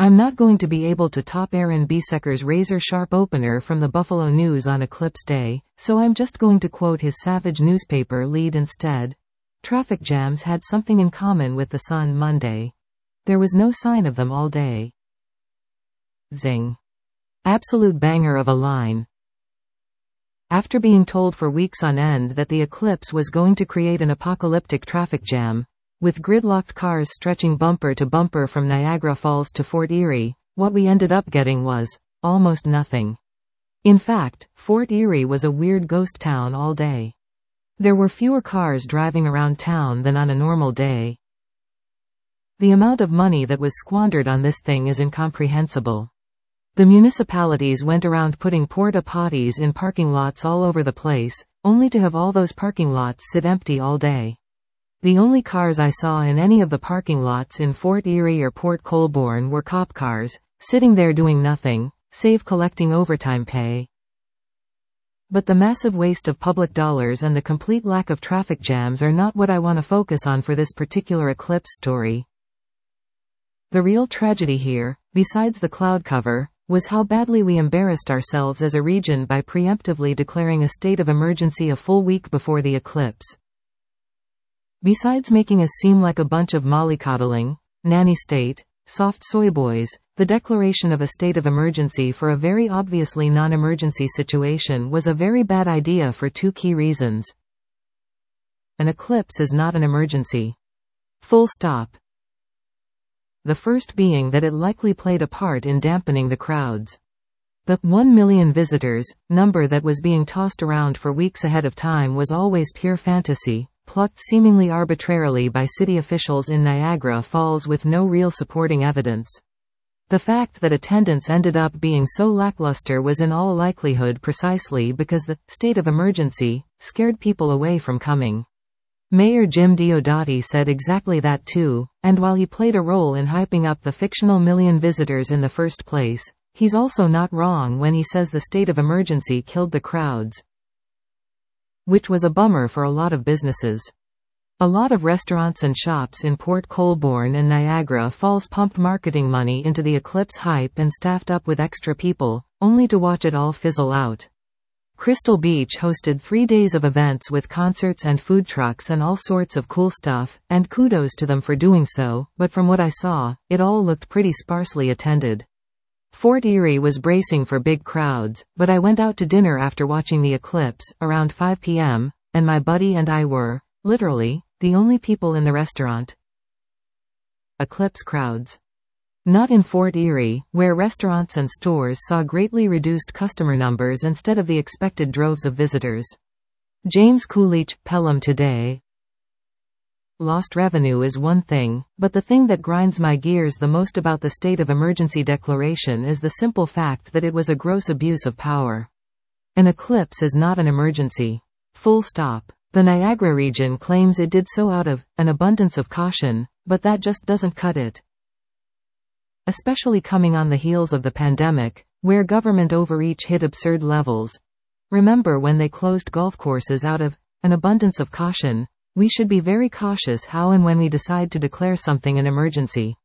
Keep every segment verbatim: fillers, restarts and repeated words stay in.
I'm not going to be able to top Aaron Biseker's razor-sharp opener from the Buffalo News on Eclipse Day, so I'm just going to quote his Savage newspaper lead instead. Traffic jams had something in common with the Sun Monday. There was no sign of them all day. Zing. Absolute banger of a line. After being told for weeks on end that the eclipse was going to create an apocalyptic traffic jam, with gridlocked cars stretching bumper to bumper from Niagara Falls to Fort Erie, what we ended up getting was almost nothing. In fact, Fort Erie was a weird ghost town all day. There were fewer cars driving around town than on a normal day. The amount of money that was squandered on this thing is incomprehensible. The municipalities went around putting porta potties in parking lots all over the place, only to have all those parking lots sit empty all day. The only cars I saw in any of the parking lots in Fort Erie or Port Colborne were cop cars, sitting there doing nothing, save collecting overtime pay. But the massive waste of public dollars and the complete lack of traffic jams are not what I want to focus on for this particular eclipse story. The real tragedy here, besides the cloud cover, was how badly we embarrassed ourselves as a region by preemptively declaring a state of emergency a full week before the eclipse. Besides making us seem like a bunch of mollycoddling, nanny state, soft soy boys, the declaration of a state of emergency for a very obviously non-emergency situation was a very bad idea for two key reasons. An eclipse is not an emergency. Full stop. The first being that it likely played a part in dampening the crowds. The one million visitors number that was being tossed around for weeks ahead of time was always pure fantasy, plucked seemingly arbitrarily by city officials in Niagara Falls with no real supporting evidence. The fact that attendance ended up being so lackluster was in all likelihood precisely because the state of emergency scared people away from coming. Mayor Jim Diodati said exactly that too, and while he played a role in hyping up the fictional million visitors in the first place, he's also not wrong when he says the state of emergency killed the crowds. Which was a bummer for a lot of businesses. A lot of restaurants and shops in Port Colborne and Niagara Falls pumped marketing money into the eclipse hype and staffed up with extra people, only to watch it all fizzle out. Crystal Beach hosted three days of events with concerts and food trucks and all sorts of cool stuff, and kudos to them for doing so, but from what I saw, it all looked pretty sparsely attended. Fort Erie was bracing for big crowds, but I went out to dinner after watching the eclipse, around five p m, and my buddy and I were, literally, the only people in the restaurant. Eclipse crowds. Not in Fort Erie, where restaurants and stores saw greatly reduced customer numbers instead of the expected droves of visitors. James Coolidge, Pelham Today. Lost revenue is one thing, but the thing that grinds my gears the most about the state of emergency declaration is the simple fact that it was a gross abuse of power. An eclipse is not an emergency. Full stop. The Niagara region claims it did so out of an abundance of caution, but that just doesn't cut it. Especially coming on the heels of the pandemic, where government overreach hit absurd levels. Remember when they closed golf courses out of an abundance of caution? We should be very cautious how and when we decide to declare something an emergency.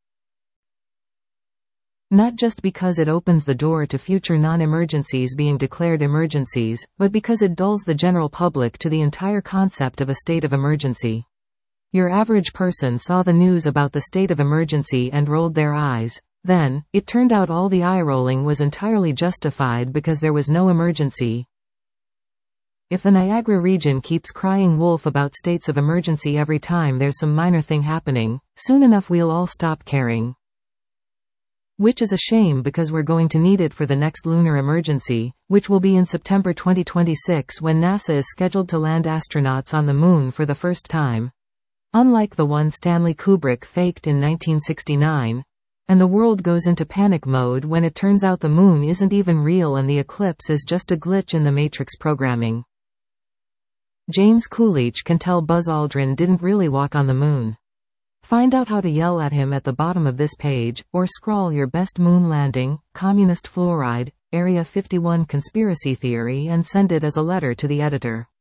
Not just because it opens the door to future non-emergencies being declared emergencies, but because it dulls the general public to the entire concept of a state of emergency. Your average person saw the news about the state of emergency and rolled their eyes. Then, it turned out all the eye-rolling was entirely justified because there was no emergency. If the Niagara region keeps crying wolf about states of emergency every time there's some minor thing happening, soon enough we'll all stop caring. Which is a shame because we're going to need it for the next lunar emergency, which will be in September twenty twenty-six when NASA is scheduled to land astronauts on the moon for the first time. Unlike the one Stanley Kubrick faked in nineteen sixty-nine. And the world goes into panic mode when it turns out the moon isn't even real and the eclipse is just a glitch in the Matrix programming. James Coolidge can tell Buzz Aldrin didn't really walk on the moon. Find out how to yell at him at the bottom of this page, or scrawl your best moon landing, communist fluoride, Area fifty-one conspiracy theory and send it as a letter to the editor.